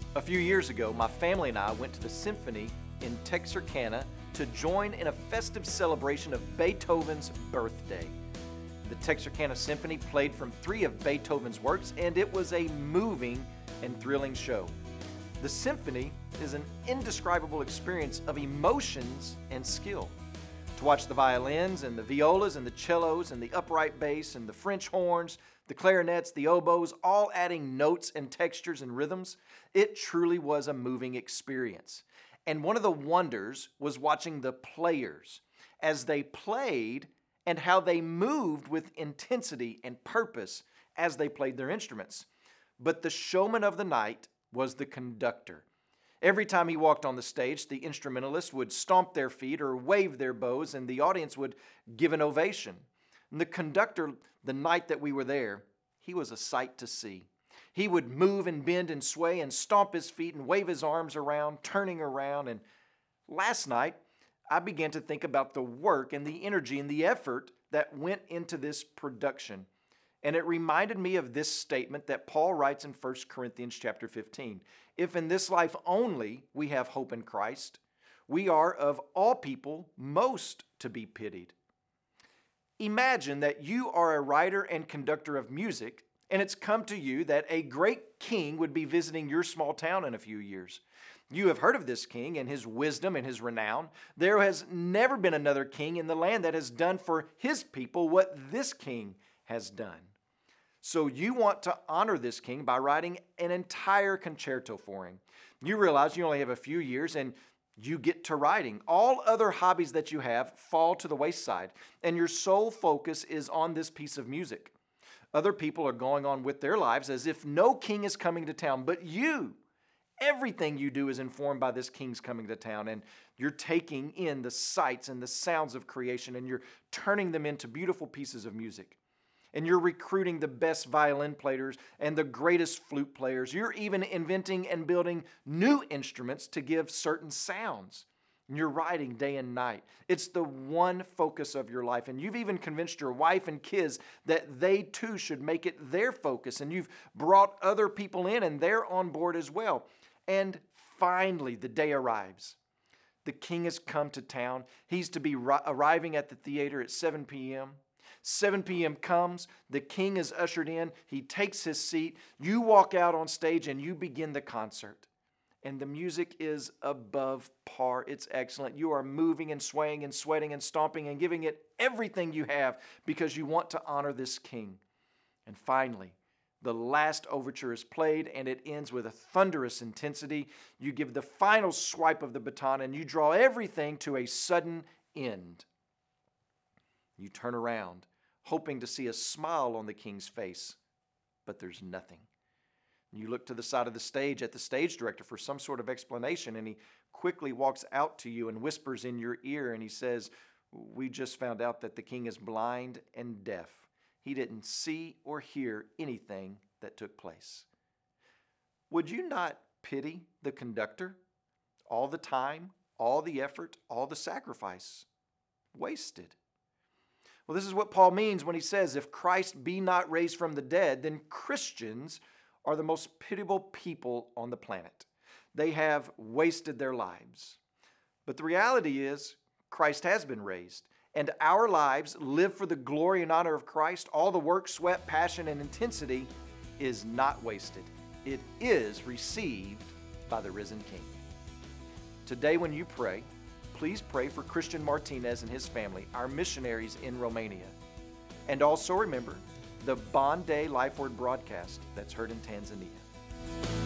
A few years ago, my family and I went to the symphony in Texarkana to join in a festive celebration of Beethoven's birthday. The Texarkana Symphony played from 3 of Beethoven's works, and it was a moving and thrilling show. The symphony is an indescribable experience of emotions and skill. To watch the violins and the violas and the cellos and the upright bass and the French horns, the clarinets, the oboes, all adding notes and textures and rhythms, it truly was a moving experience. And one of the wonders was watching the players as they played and how they moved with intensity and purpose as they played their instruments. But the showman of the night was the conductor. Every time he walked on the stage, the instrumentalists would stomp their feet or wave their bows, and the audience would give an ovation. And the conductor, the night that we were there, he was a sight to see. He would move and bend and sway and stomp his feet and wave his arms around, turning around. And last night, I began to think about the work and the energy and the effort that went into this production. And it reminded me of this statement that Paul writes in 1 Corinthians chapter 15. If in this life only we have hope in Christ, we are of all people most to be pitied. Imagine that you are a writer and conductor of music, and it's come to you that a great king would be visiting your small town in a few years. You have heard of this king and his wisdom and his renown. There has never been another king in the land that has done for his people what this king has done. So you want to honor this king by writing an entire concerto for him. You realize you only have a few years and you get to writing. All other hobbies that you have fall to the wayside, and your sole focus is on this piece of music. Other people are going on with their lives as if no king is coming to town, but you, everything you do is informed by this king's coming to town, and you're taking in the sights and the sounds of creation, and you're turning them into beautiful pieces of music. And you're recruiting the best violin players and the greatest flute players. You're even inventing and building new instruments to give certain sounds. And you're writing day and night. It's the one focus of your life. And you've even convinced your wife and kids that they too should make it their focus. And you've brought other people in and they're on board as well. And finally, the day arrives. The king has come to town. He's to be arriving at the theater at 7 p.m. 7 p.m. comes, the king is ushered in, he takes his seat, you walk out on stage and you begin the concert. And the music is above par. It's excellent. You are moving and swaying and sweating and stomping and giving it everything you have because you want to honor this king. And finally, the last overture is played and it ends with a thunderous intensity. You give the final swipe of the baton and you draw everything to a sudden end. You turn around, hoping to see a smile on the king's face, but there's nothing. You look to the side of the stage at the stage director for some sort of explanation, and he quickly walks out to you and whispers in your ear, and he says, "We just found out that the king is blind and deaf. He didn't see or hear anything that took place." Would you not pity the conductor? All the time, all the effort, all the sacrifice wasted. Well, this is what Paul means when he says, if Christ be not raised from the dead, then Christians are the most pitiable people on the planet. They have wasted their lives. But the reality is, Christ has been raised, and our lives live for the glory and honor of Christ. All the work, sweat, passion, and intensity is not wasted. It is received by the risen King. Today when you pray, please pray for Christian Martinez and his family, our missionaries in Romania. And also remember the Bond Day Life Word broadcast that's heard in Tanzania.